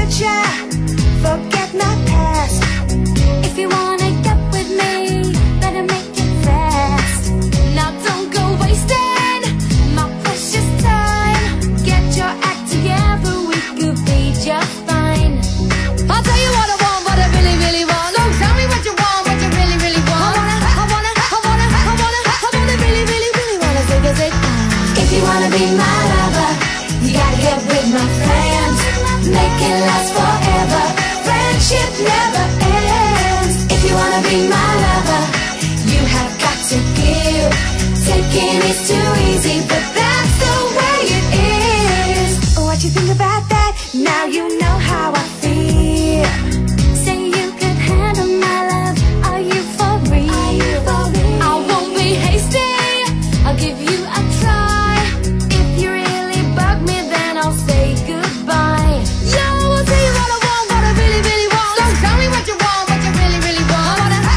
future, forget my past. If you wanna get with me, better make it fast. Now don't go wasting my precious time. Get your act together, we could be just fine. I'll tell you what I want, what I really, really want. So tell me what you want, what you really, really want. I wanna really, really, really wanna zig. If you wanna be my lover, you gotta get with my friends. Make it last forever, friendship never ends. If you wanna be my lover, you have got to give. Taking is too easy, but that's the way it is. What you think about that? Now you know how I feel. Say you could handle my love, are you for real? I won't be hasty, I'll give you a try. If you really bug me, then I'll say goodbye. Yo, I'll tell you what I want, what I really, really want. So tell me what you want, what you really, really want.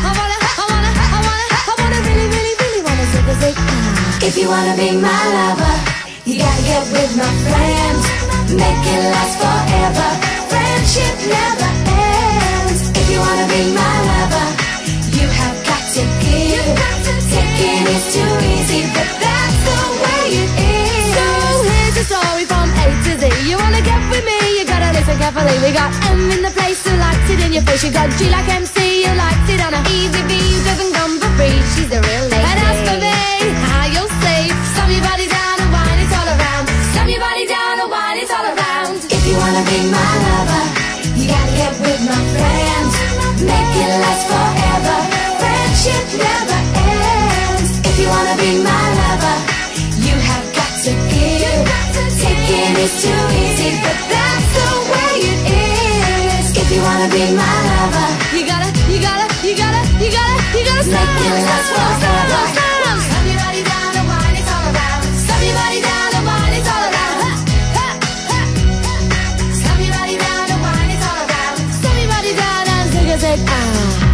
I wanna really, really, really wanna zig. If you wanna be my lover, you gotta get with my friends. Make it last forever, friendship never ends. If you wanna be my lover, you have got to give. Taking is too easy, but that's the way it is. So here's a story from A to Z. You wanna get with me, you gotta listen carefully. We got M in the place who likes it in your face. You got G like MC, who likes it on a easy V, who doesn't come for free. She's a real lady. And as for me, you're safe. Slam your body down and wine it all around. Slam your body down and wine it all around. If you wanna be my lover, you gotta get with my friends. Make it last forever, friendship never ends. If you wanna be my lover, you have got to give. Taking is too easy, but that's the way it is. If you wanna be my lover, You gotta stop. make it last forever. Slam your body down and wine it all around. Slam your body down and wine it all around. Slam your body down and wine it all around. Slam your body down and zig.